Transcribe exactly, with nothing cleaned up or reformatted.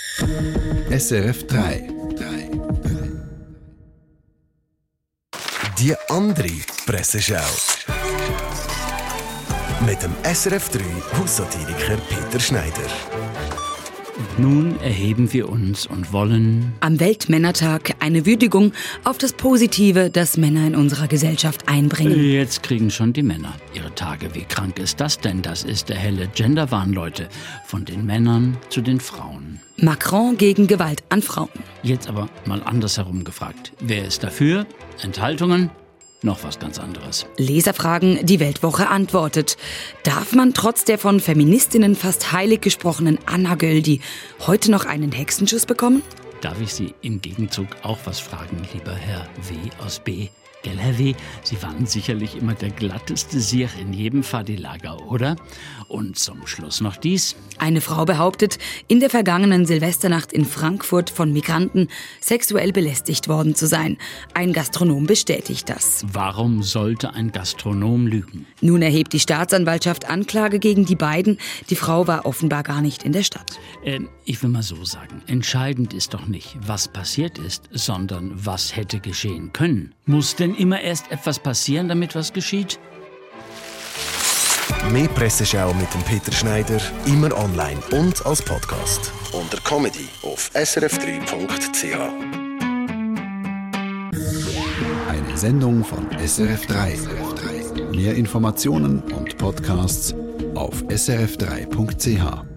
S R F drei. Die andere Presseschau. Mit dem S R F drei Haussatiriker Peter Schneider. Nun erheben wir uns und wollen am Weltmännertag eine Würdigung auf das Positive, das Männer in unserer Gesellschaft einbringen. Jetzt kriegen schon die Männer ihre Tage. Wie krank ist das denn? Das ist der helle Genderwahn, Leute. Von den Männern zu den Frauen. Macron gegen Gewalt an Frauen. Jetzt aber mal andersherum gefragt. Wer ist dafür? Enthaltungen? Noch was ganz anderes. Leserfragen, die Weltwoche antwortet. Darf man trotz der von Feministinnen fast heilig gesprochenen Anna Göldi heute noch einen Hexenschuss bekommen? Darf ich Sie im Gegenzug auch was fragen, lieber Herr W. aus B.? Gell, Herr W., Sie waren sicherlich immer der glatteste Siech in jedem Fadi-Lager, oder? Und zum Schluss noch dies. Eine Frau behauptet, in der vergangenen Silvesternacht in Frankfurt von Migranten sexuell belästigt worden zu sein. Ein Gastronom bestätigt das. Warum sollte ein Gastronom lügen? Nun erhebt die Staatsanwaltschaft Anklage gegen die beiden. Die Frau war offenbar gar nicht in der Stadt. Ähm, ich will mal so sagen, entscheidend ist doch nicht, was passiert ist, sondern was hätte geschehen können. Muss denn immer erst etwas passieren, damit was geschieht? Mehr Presseschau mit dem Peter Schneider, immer online und als Podcast. Unter Comedy auf s r f drei punkt c h. Eine Sendung von S R F drei. Mehr Informationen und Podcasts auf s r f drei punkt c h.